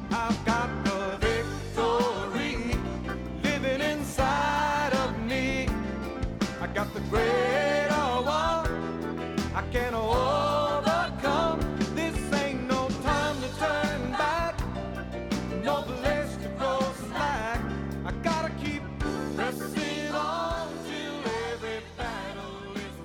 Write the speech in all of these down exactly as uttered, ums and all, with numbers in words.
I've got the victory living inside of me. I got the greater one. I can overcome. This ain't no time to turn back. No place to go slack. I gotta keep pressing on till every battle is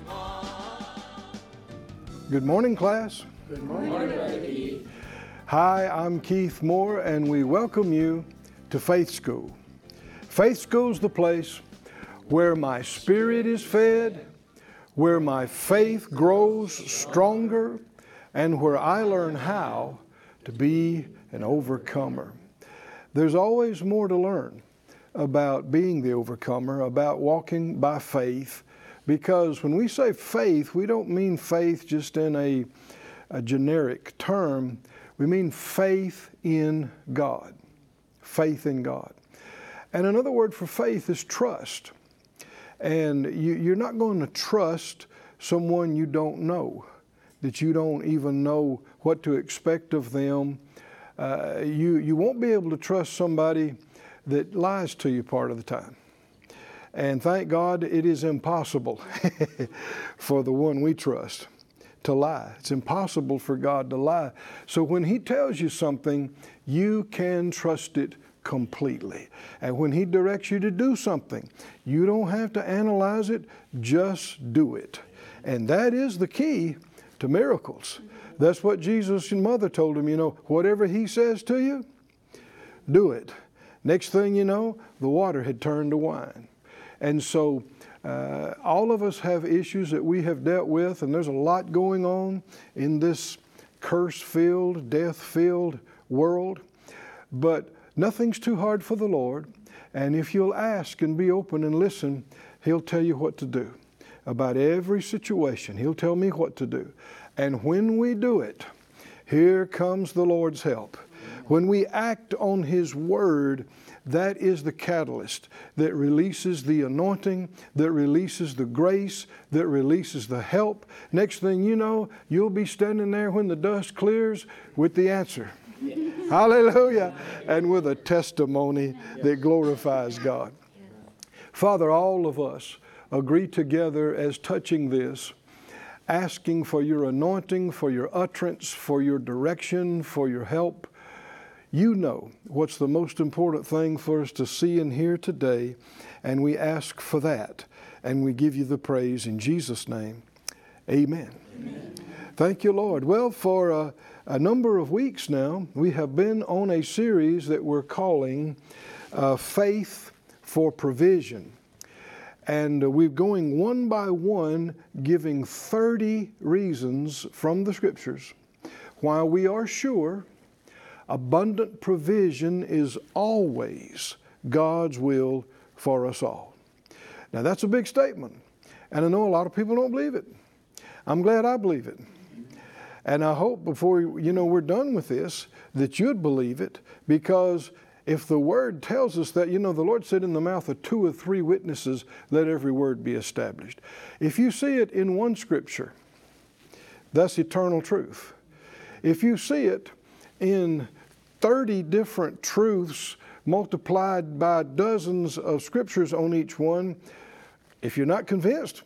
won. Good morning, class. Good morning, Brother Keith. Hi, I'm Keith Moore, and we welcome you to Faith School. Faith School's the place where my spirit is fed, where my faith grows stronger, and where I learn how to be an overcomer. There's always more to learn about being the overcomer, about walking by faith, because when we say faith, we don't mean faith just in a, a generic term. We mean faith in God. Faith in God. And another word for faith is trust. And you, you're not going to trust someone you don't know, that you don't even know what to expect of them. Uh, you, you won't be able to trust somebody that lies to you part of the time. And thank God it is impossible for the one we trust to lie. It's impossible for God to lie. So when He tells you something, you can trust it completely. And when He directs you to do something, you don't have to analyze it, just do it. And that is the key to miracles. That's what Jesus' mother told him, you know, whatever He says to you, do it. Next thing you know, the water had turned to wine. And so uh, all of us have issues that we have dealt with, and there's a lot going on in this curse-filled, death-filled world. But nothing's too hard for the Lord, and if you'll ask and be open and listen, He'll tell you what to do about every situation. He'll tell me what to do. And when we do it, here comes the Lord's help. When we act on His Word, that is the catalyst that releases the anointing, that releases the grace, that releases the help. Next thing you know, you'll be standing there when the dust clears with the answer. Yeah. Hallelujah. And with a testimony that glorifies God. Father, all of us agree together as touching this, asking for your anointing, for your utterance, for your direction, for your help. You know what's the most important thing for us to see and hear today, and we ask for that, and we give you the praise in Jesus' name. Amen. Amen. Thank you, Lord. Well, for a, a number of weeks now, we have been on a series that we're calling uh, Faith for Provision. And uh, we're going one by one, giving thirty reasons from the Scriptures why we are sure abundant provision is always God's will for us all. Now that's a big statement, and I know a lot of people don't believe it. I'm glad I believe it. And I hope before you know we're done with this that you'd believe it, because if the Word tells us that, you know, the Lord said in the mouth of two or three witnesses, let every word be established. If you see it in one Scripture, that's eternal truth. If you see it in thirty different truths multiplied by dozens of scriptures on each one, if you're not convinced,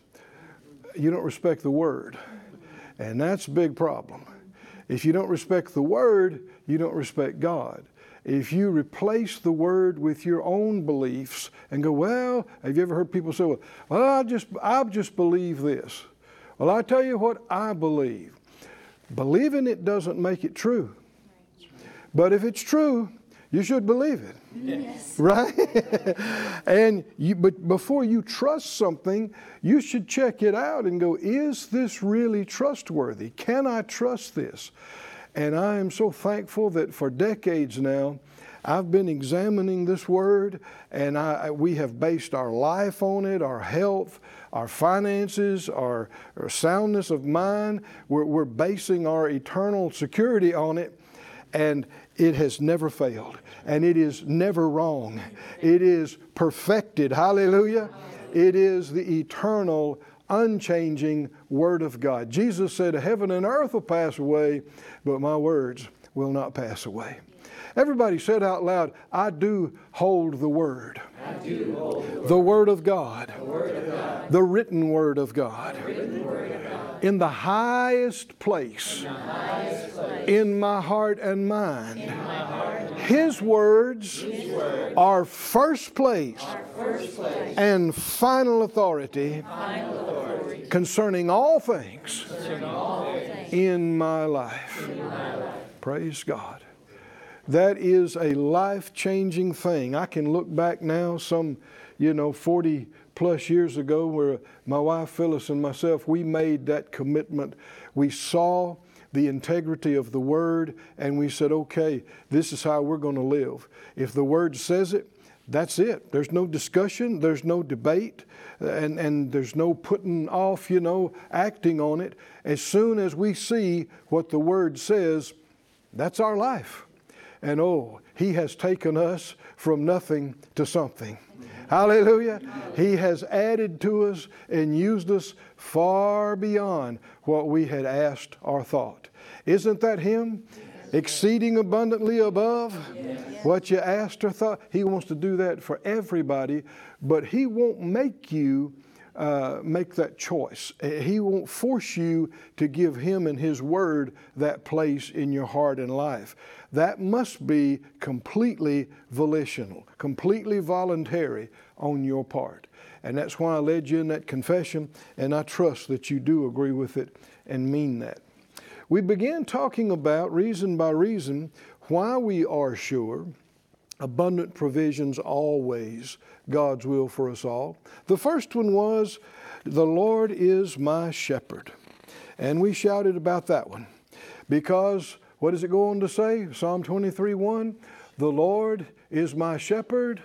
you don't respect the Word. And that's a big problem. If you don't respect the Word, you don't respect God. If you replace the Word with your own beliefs and go, well, have you ever heard people say, well, I just, I just believe this. Well, I tell you what I believe. Believing it doesn't make it true. But if it's true, you should believe it. Yes. Right? And you, but before you trust something, you should check it out and go, is this really trustworthy? Can I trust this? And I am so thankful that for decades now, I've been examining this Word, and I, we have based our life on it, our health, our finances, our, our soundness of mind. We're, we're basing our eternal security on it. And it has never failed. And it is never wrong. It is perfected. Hallelujah. It is the eternal, unchanging Word of God. Jesus said, heaven and earth will pass away, but my words will not pass away. Everybody said out loud, I do hold the Word. I do hold the Word. The Word of God. The Word of God. The written Word of God. The written Word of God. In the highest place. In the highest place. In my heart and mind. In my heart and mind. His words, His words are first place, are first place and final authority, final authority concerning all things, concerning all things in my life. in my life. Praise God. That is a life-changing thing. I can look back now some, you know, forty plus years ago where my wife Phyllis and myself, we made that commitment. We saw the integrity of the Word and we said, okay, this is how we're going to live. If the Word says it, that's it. There's no discussion, there's no debate, and, and there's no putting off, you know, acting on it. As soon as we see what the Word says, that's our life. And oh, He has taken us from nothing to something. Hallelujah. He has added to us and used us far beyond what we had asked or thought. Isn't that Him? Exceeding abundantly above what you asked or thought. He wants to do that for everybody, but He won't make you Uh, make that choice. He won't force you to give Him and His Word that place in your heart and life. That must be completely volitional, completely voluntary on your part. And that's why I led you in that confession, and I trust that you do agree with it and mean that. We began talking about, reason by reason, why we are sure abundant provisions always God's will for us all. The first one was, the Lord is my shepherd. And we shouted about that one. Because, what does it go on to say? Psalm twenty-three one, the Lord is my shepherd,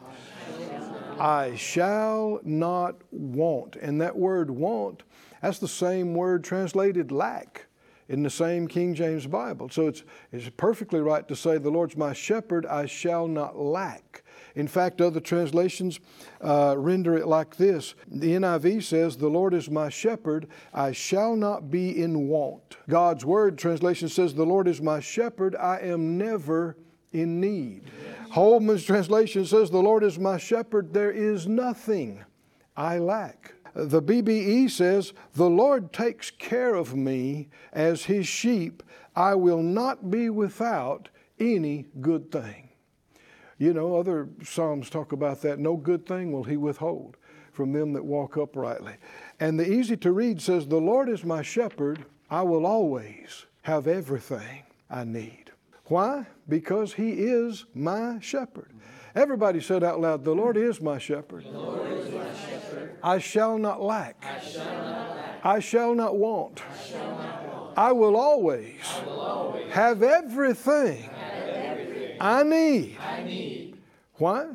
I shall not want. And that word want, that's the same word translated lack in the same King James Bible. So it's, it's perfectly right to say, the Lord's my shepherd, I shall not lack. In fact, other translations uh, render it like this. The N I V says, the Lord is my shepherd, I shall not be in want. God's Word translation says, the Lord is my shepherd, I am never in need. Yes. Holman's translation says, the Lord is my shepherd, there is nothing I lack. The B B E says, the Lord takes care of me as His sheep. I will not be without any good thing. You know, other Psalms talk about that. No good thing will He withhold from them that walk uprightly. And the easy to read says, the Lord is my shepherd. I will always have everything I need. Why? Because He is my shepherd. Everybody said out loud, the Lord is my shepherd. The Lord is my shepherd. I shall not lack. I shall not lack. I shall not want. I shall not want. I will always, I will always have everything, have everything I need. I need. Why?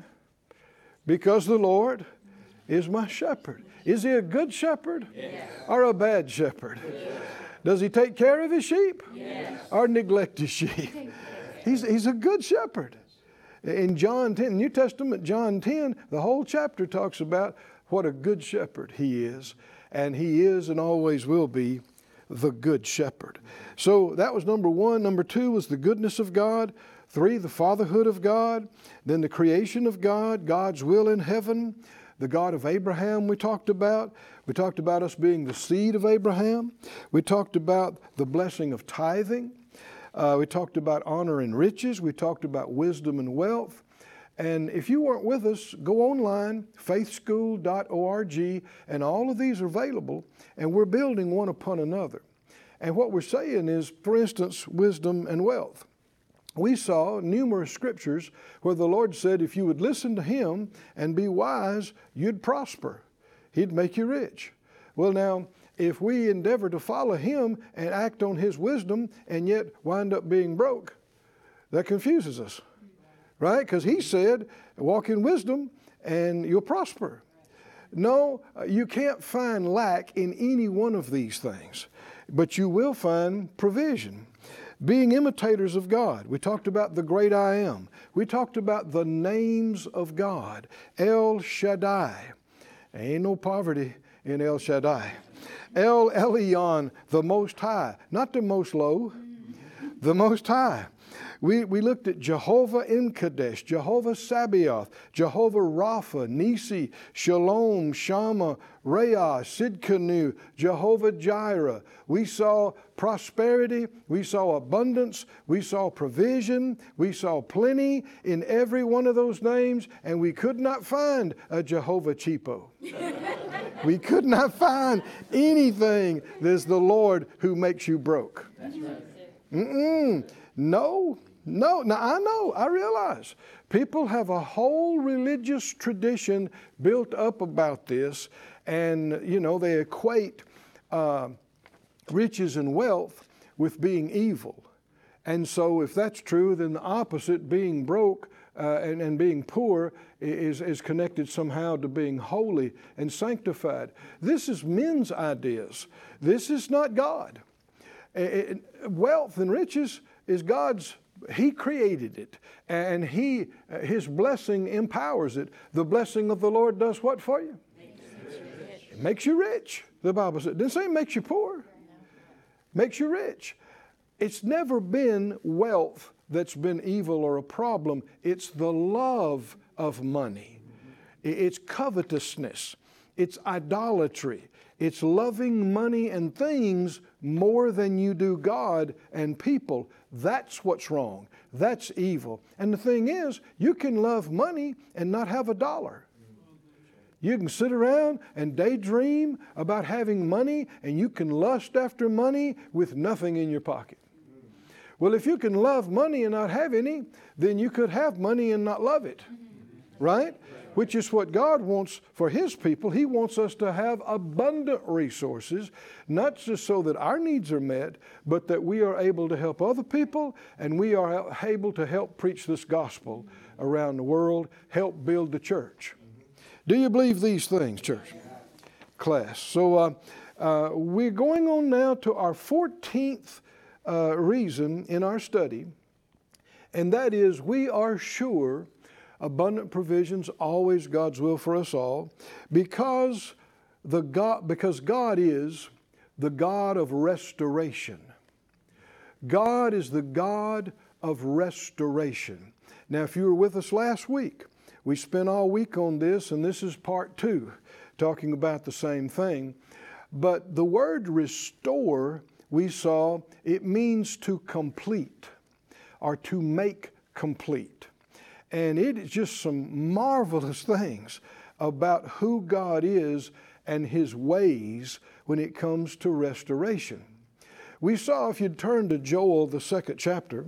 Because the Lord is my shepherd. Is He a good shepherd? Yes. Or a bad shepherd? Yes. Does He take care of His sheep? Yes. Or neglect His sheep? He's, he's a good shepherd. In John ten, New Testament, John ten, the whole chapter talks about what a good shepherd He is. And He is and always will be the good shepherd. So that was number one. Number two was the goodness of God. Three, the fatherhood of God. Then the creation of God, God's will in heaven. The God of Abraham we talked about. We talked about us being the seed of Abraham. We talked about the blessing of tithing. Uh, we talked about honor and riches. We talked about wisdom and wealth. And if you weren't with us, go online, faith school dot org, and all of these are available, and we're building one upon another. And what we're saying is, for instance, wisdom and wealth. We saw numerous scriptures where the Lord said if you would listen to Him and be wise, you'd prosper. He'd make you rich. Well, now, if we endeavor to follow Him and act on His wisdom and yet wind up being broke, that confuses us, right? Because He said, walk in wisdom and you'll prosper. No, you can't find lack in any one of these things, but you will find provision. Being imitators of God. We talked about the great I am. We talked about the names of God. El Shaddai. Ain't no poverty in El Shaddai. El Elyon, the Most High. Not the most low, the Most High. We, we looked at Jehovah Imkadesh, Jehovah Sabaoth, Jehovah Rapha, Nisi, Shalom, Shammah, Reah, Sidkenu, Jehovah Jireh. We saw prosperity, we saw abundance, we saw provision, we saw plenty in every one of those names, and we could not find a Jehovah Cheapo. We could not find anything that's the Lord who makes you broke. That's right. Mm-mm. No. No, now I know, I realize people have a whole religious tradition built up about this, and, you know, they equate uh, riches and wealth with being evil. And so if that's true, then the opposite, being broke uh, and, and being poor, is, is connected somehow to being holy and sanctified. This is men's ideas. This is not God. It, it, wealth and riches is God's. He created it, and he, uh, His blessing empowers it. The blessing of the Lord does what for you? It makes you rich, the Bible said. It didn't say it makes you poor. Makes you rich. It's never been wealth that's been evil or a problem. It's the love of money. It's covetousness. It's idolatry. It's loving money and things more than you do God and people. That's what's wrong. That's evil. And the thing is, you can love money and not have a dollar. You can sit around and daydream about having money, and you can lust after money with nothing in your pocket. Well, if you can love money and not have any, then you could have money and not love it. Right? Which is what God wants for His people. He wants us to have abundant resources, not just so that our needs are met, but that we are able to help other people, and we are able to help preach this gospel around the world, help build the church. Do you believe these things, church? Class. So uh, uh, we're going on now to our fourteenth uh, reason in our study, and that is we are sure abundant provisions, always God's will for us all, because the God, because God is the God of restoration. God is the God of restoration. Now, if you were with us last week, we spent all week on this, and this is part two, talking about the same thing. But the word restore, we saw, it means to complete or to make complete. And it is just some marvelous things about who God is and His ways when it comes to restoration. We saw, if you'd turn to Joel, the second chapter,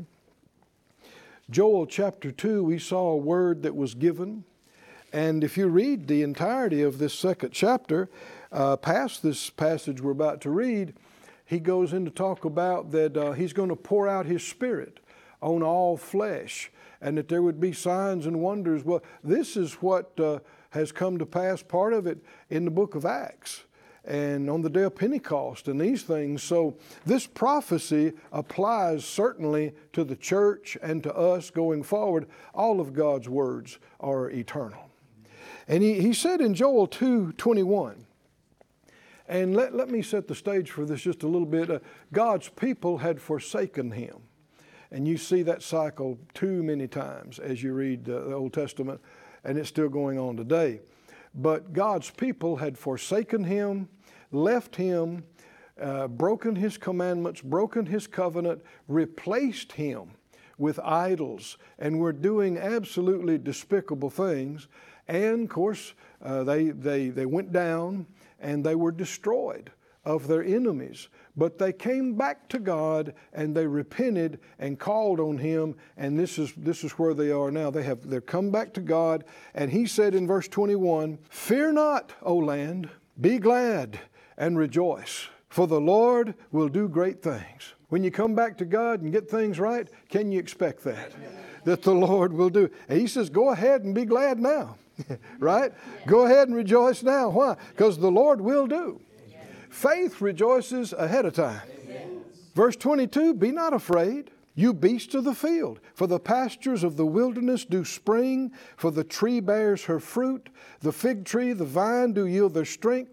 Joel chapter two, we saw a word that was given. And if you read the entirety of this second chapter, uh, past this passage we're about to read, he goes in to talk about that uh, He's going to pour out His Spirit on all flesh, and that there would be signs and wonders. Well, this is what uh, has come to pass, part of it in the book of Acts and on the day of Pentecost and these things. So this prophecy applies certainly to the church and to us going forward. All of God's words are eternal. And he, he said in Joel two twenty-one, and let, let me set the stage for this just a little bit. Uh, God's people had forsaken Him. And you see that cycle too many times as you read uh, the Old Testament, and it's still going on today. But God's people had forsaken Him, left Him, uh, broken His commandments, broken His covenant, replaced Him with idols, and were doing absolutely despicable things. And, of course, uh, they, they, they went down and they were destroyed of their enemies. But they came back to God and they repented and called on Him, and this is this is where they are now. They have they've come back to God, and He said in verse twenty-one, "Fear not, O land, be glad and rejoice, for the Lord will do great things." When you come back to God and get things right, can you expect that? That the Lord will do. And He says, go ahead and be glad now. Right? Go ahead and rejoice now. Why? Because the Lord will do. Faith rejoices ahead of time. Amen. Verse twenty-two, "Be not afraid, you beasts of the field, for the pastures of the wilderness do spring, for the tree bears her fruit, the fig tree, the vine do yield their strength.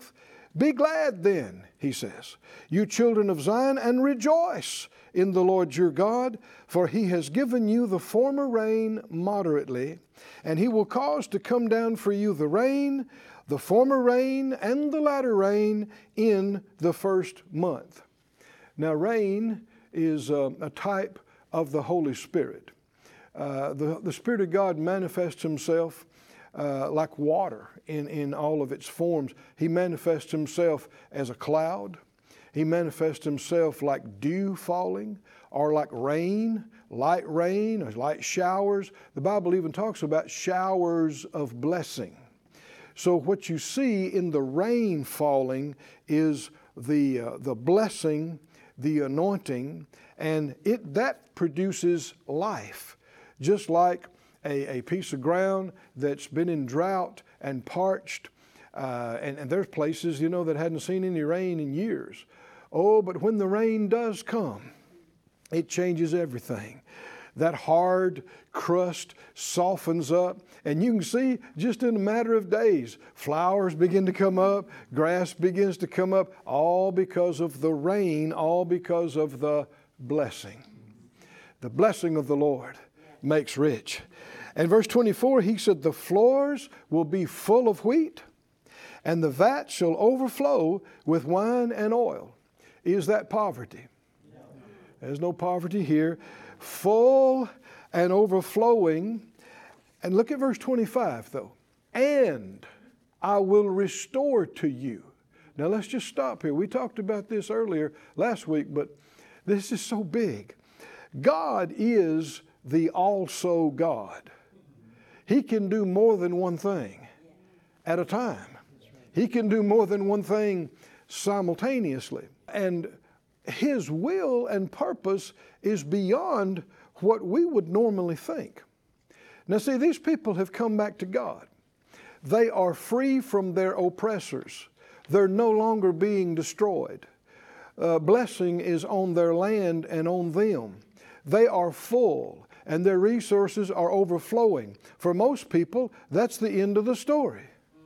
Be glad then, he says, you children of Zion, and rejoice in the Lord your God, for he has given you the former rain moderately, and he will cause to come down for you the rain, the former rain, and the latter rain in the first month. Now, rain is a, a type of the Holy Spirit. Uh, the, the Spirit of God manifests himself uh, like water in, in all of its forms. He manifests himself as a cloud. He manifests himself like dew falling, or like rain, light rain, or light showers. The Bible even talks about showers of blessing. So what you see in the rain falling is the, uh, the blessing, the anointing, and it that produces life. Just like a, a piece of ground that's been in drought and parched, uh, and, and there's places, you know, that hadn't seen any rain in years. Oh, but when the rain does come, it changes everything. That hard crust softens up, and you can see just in a matter of days, flowers begin to come up, grass begins to come up, all because of the rain, all because of the blessing. The blessing of the Lord makes rich. And verse twenty-four, he said, the floors will be full of wheat, and the vat shall overflow with wine and oil. Is that poverty? No. There's no poverty here. Full and overflowing. And look at verse twenty-five though. And I will restore to you. Now let's just stop here. We talked about this earlier last week, but this is so big. God is the also God. He can do more than one thing at a time. He can do more than one thing simultaneously. And his will and purpose is beyond what we would normally think. Now see, these people have come back to God. They are free from their oppressors. They're no longer being destroyed. Uh, blessing is on their land and on them. They are full and their resources are overflowing. For most people, that's the end of the story.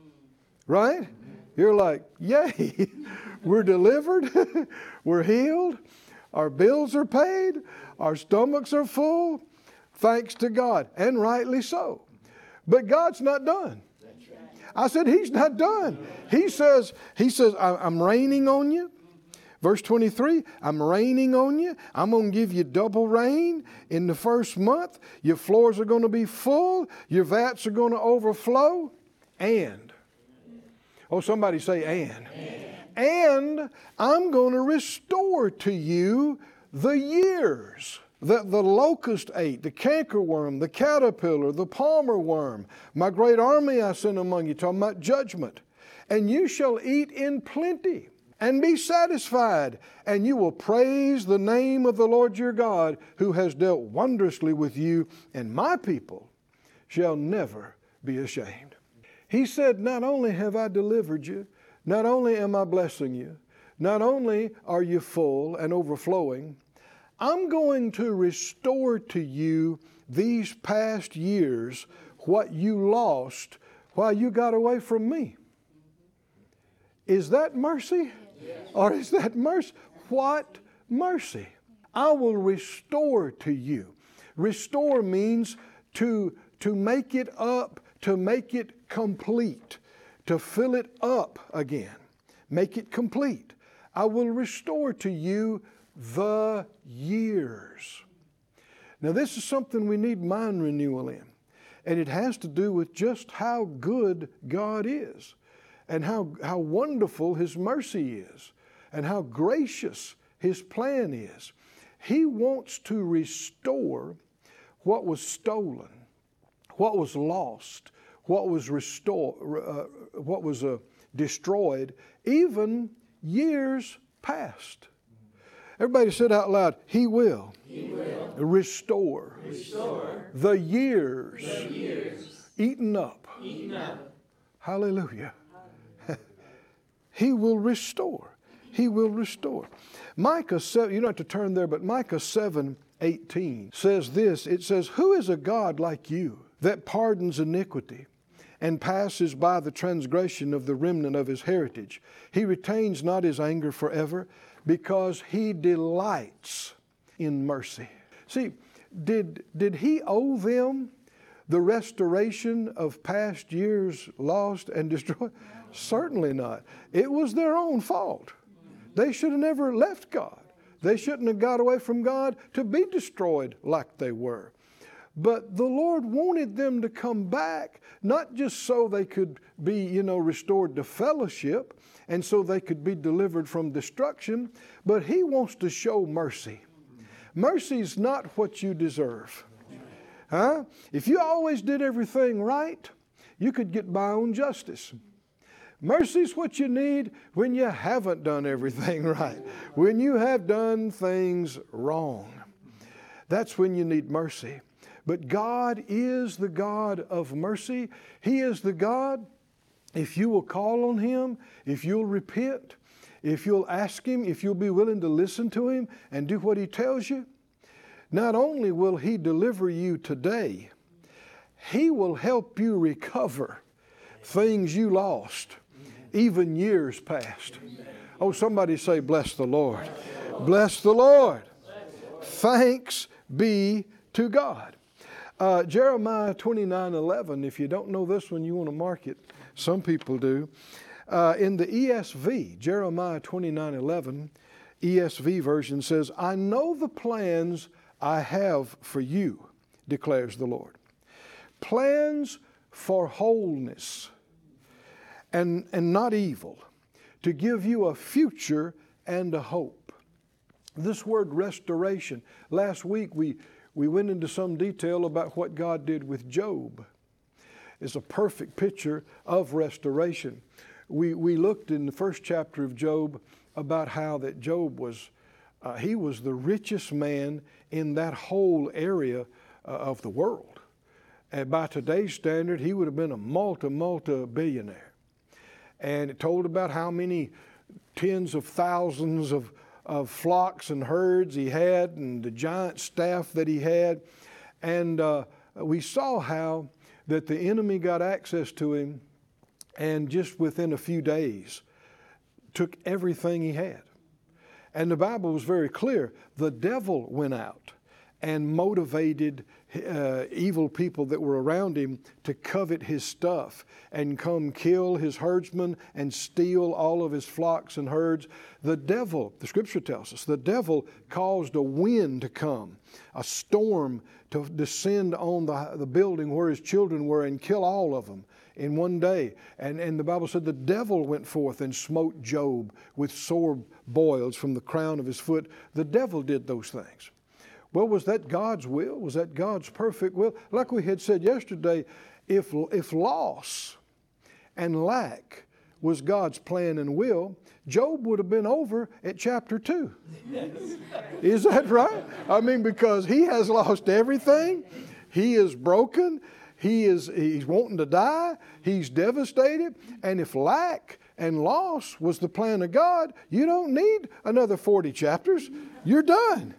Right? You're like, yay, we're delivered, we're healed, our bills are paid, our stomachs are full, thanks to God, and rightly so. But God's not done. I said, he's not done. He says, he says, I'm raining on you. Verse twenty-three, I'm raining on you. I'm going to give you double rain in the first month. Your floors are going to be full. Your vats are going to overflow. And, oh, somebody say and. And, and I'm going to restore to you the years that the locust ate, the cankerworm, the caterpillar, the palmer worm. My great army I sent among you, talking about judgment. And you shall eat in plenty and be satisfied, and you will praise the name of the Lord your God, who has dealt wondrously with you, and my people shall never be ashamed. He said, not only have I delivered you, not only am I blessing you, not only are you full and overflowing, I'm going to restore to you these past years what you lost while you got away from me. Is that mercy? Yes. Or is that mercy? What mercy? I will restore to you. Restore means to, to make it up, to make it complete, to fill it up again. Make it complete. I will restore to you the years. Now this is something we need mind renewal in. And it has to do with just how good God is, and how, how wonderful His mercy is, and how gracious His plan is. He wants to restore what was stolen, what was lost, what was restored, uh, what was uh, destroyed, even years past. Everybody said out loud, He will, he will. Restore, restore the, years the years eaten up. Eaten up. Hallelujah. He will restore. He will restore. Micah seven, you don't have to turn there, but Micah seven eighteen says this. It says, who is a God like you that pardons iniquity and passes by the transgression of the remnant of his heritage. He retains not his anger forever, because he delights in mercy. See, did, did he owe them the restoration of past years lost and destroyed? Certainly not. It was their own fault. They should have never left God. They shouldn't have got away from God to be destroyed like they were. But the Lord wanted them to come back, not just so they could be, you know, restored to fellowship and so they could be delivered from destruction, but He wants to show mercy. Mercy is not what you deserve. Huh? If you always did everything right, you could get by on justice. Mercy is what you need when you haven't done everything right, when you have done things wrong. That's when you need mercy. But God is the God of mercy. He is the God, if you will call on Him, if you'll repent, if you'll ask Him, if you'll be willing to listen to Him and do what He tells you, not only will He deliver you today, He will help you recover things you lost, even years past. Oh, somebody say, bless the Lord. Bless the Lord. Thanks be to God. Uh, Jeremiah twenty-nine eleven, if you don't know this one, you want to mark it. Some people do. Uh, in the E S V, Jeremiah twenty-nine eleven, E S V version says, I know the plans I have for you, declares the Lord. Plans for wholeness and, and not evil, to give you a future and a hope. This word restoration, last week we We went into some detail about what God did with Job. It's a perfect picture of restoration. We, we looked in the first chapter of Job about how that Job was, uh, he was the richest man in that whole area uh, of the world. And by today's standard, he would have been a multi, multi-billionaire. And it told about how many tens of thousands of of flocks and herds he had, and the giant staff that he had. And uh, we saw how that the enemy got access to him, and just within a few days took everything he had. And the Bible was very clear. The devil went out and motivated uh, evil people that were around him to covet his stuff and come kill his herdsmen and steal all of his flocks and herds. The devil, the scripture tells us, the devil caused a wind to come, a storm to descend on the, the building where his children were and kill all of them in one day. And, and the Bible said the devil went forth and smote Job with sore boils from the crown of his foot. The devil did those things. Well, was that God's will? Was that God's perfect will? Like we had said yesterday, if, if loss and lack was God's plan and will, Job would have been over at chapter two. Yes. Is that right? I mean, because he has lost everything. He is broken. He is he's wanting to die. He's devastated. And if lack and loss was the plan of God, you don't need another forty chapters. You're done.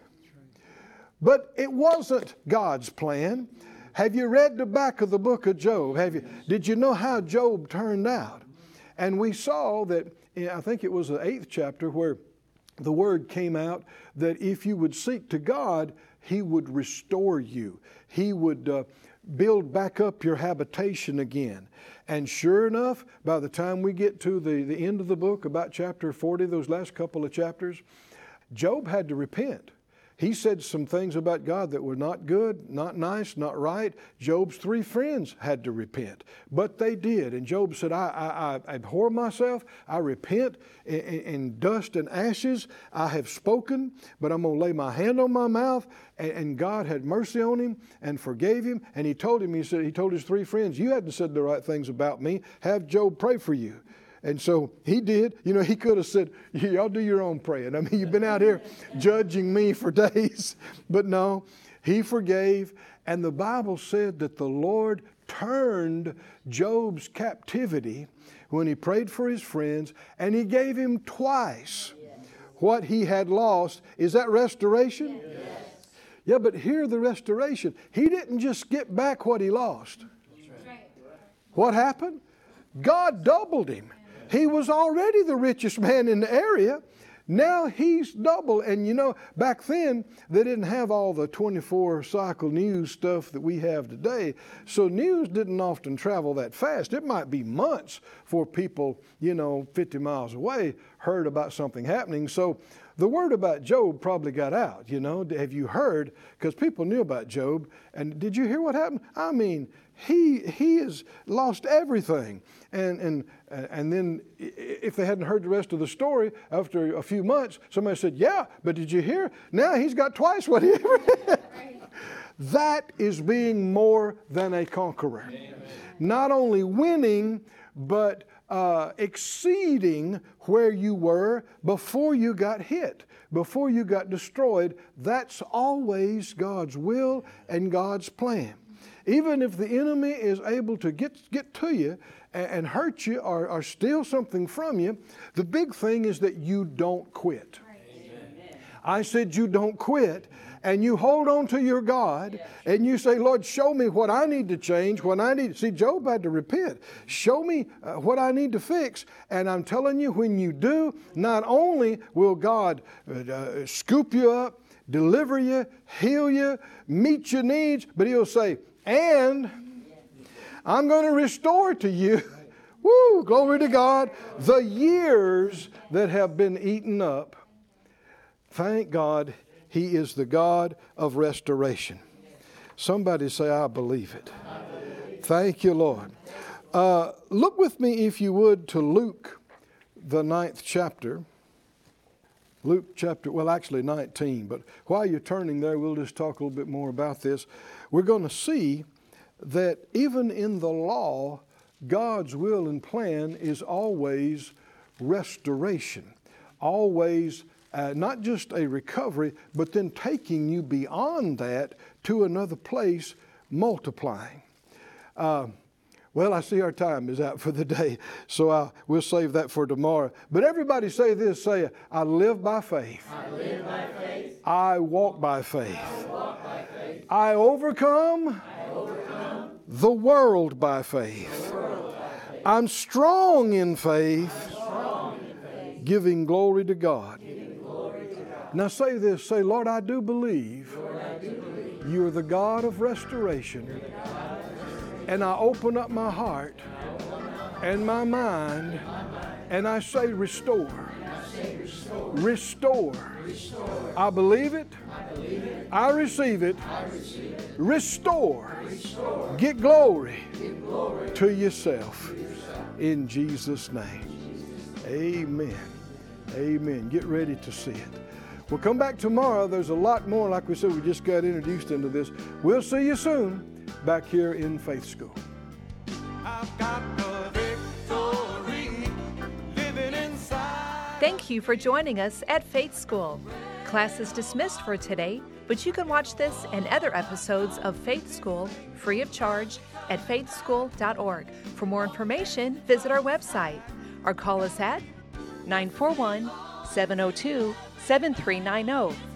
But it wasn't God's plan. Have you read the back of the book of Job? Have you? Did you know how Job turned out? And we saw that, I think it was the eighth chapter, where the word came out that if you would seek to God, He would restore you. He would uh, build back up your habitation again. And sure enough, by the time we get to the, the end of the book, about chapter forty, those last couple of chapters, Job had to repent. He said some things about God that were not good, not nice, not right. Job's three friends had to repent, but they did. And Job said, I, I, I abhor myself. I repent in, in dust and ashes. I have spoken, but I'm going to lay my hand on my mouth. And, and God had mercy on him and forgave him. And he told him, he said, he told his three friends, you hadn't said the right things about me. Have Job pray for you. And so he did. You know, he could have said, y'all do your own praying. I mean, you've been out here judging me for days. But no, he forgave. And the Bible said that the Lord turned Job's captivity when he prayed for his friends, and He gave him twice what he had lost. Is that restoration? Yes. Yeah, but here the restoration. He didn't just get back what he lost. What happened? God doubled him. He was already the richest man in the area. Now he's double. And you know, back then, they didn't have all the twenty-four cycle news stuff that we have today. So news didn't often travel that fast. It might be months for people, you know, fifty miles away heard about something happening. So the word about Job probably got out, you know. Have you heard? Because people knew about Job. And did you hear what happened? I mean, he he has lost everything. And and and then if they hadn't heard the rest of the story, after a few months, somebody said, yeah, but did you hear? Now he's got twice what he ever had. That is being more than a conqueror. Amen. Not only winning, but uh, exceeding where you were before you got hit, before you got destroyed. That's always God's will and God's plan. Even if the enemy is able to get, get to you and, and hurt you or, or steal something from you, the big thing is that you don't quit. Amen. I said you don't quit, and you hold on to your God, and you say, Lord, show me what I need to change, what I need. See, Job had to repent. Show me uh, what I need to fix. And I'm telling you, when you do, not only will God uh, scoop you up, deliver you, heal you, meet your needs, but He'll say, and I'm going to restore to you, woo, glory to God, the years that have been eaten up. Thank God He is the God of restoration. Somebody say, I believe it. I believe it. Thank you, Lord. Uh, look with me, if you would, to Luke, the ninth chapter. Luke chapter, well, actually nineteen, but while you're turning there, we'll just talk a little bit more about this. We're going to see that even in the law, God's will and plan is always restoration, always uh, not just a recovery, but then taking you beyond that to another place, multiplying. Uh, Well, I see our time is out for the day, so I, we'll save that for tomorrow. But everybody say this, say, I live by faith. I live by faith. I walk by faith. I walk by faith. I overcome, I overcome the world by faith. the world by faith. I'm strong in faith, Strong in faith. giving glory to God. Giving glory to God. Now say this, say, Lord, I do believe, Lord, I do believe you are the God of restoration. And I open up my heart and my mind, and I say, restore. Restore. I believe it. I receive it. Restore. Get glory to yourself. In Jesus' name. Amen. Amen. Get ready to see it. We'll come back tomorrow. There's a lot more. Like we said, we just got introduced into this. We'll see you soon back here in Faith School. I've got the victory living inside. Thank you for joining us at Faith School. Class is dismissed for today, but you can watch this and other episodes of Faith School free of charge at faith school dot org. For more information, visit our website or call us at nine four one, seven oh two, seven three nine oh.